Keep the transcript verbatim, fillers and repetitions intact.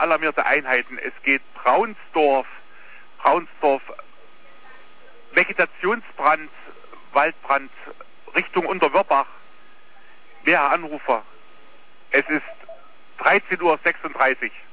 alarmierte Einheiten. Es geht Braunsdorf, Braunsdorf, Vegetationsbrand, Waldbrand, Richtung Unterwörbach. Mehrere Anrufer. Es ist dreizehn Uhr sechsunddreißig.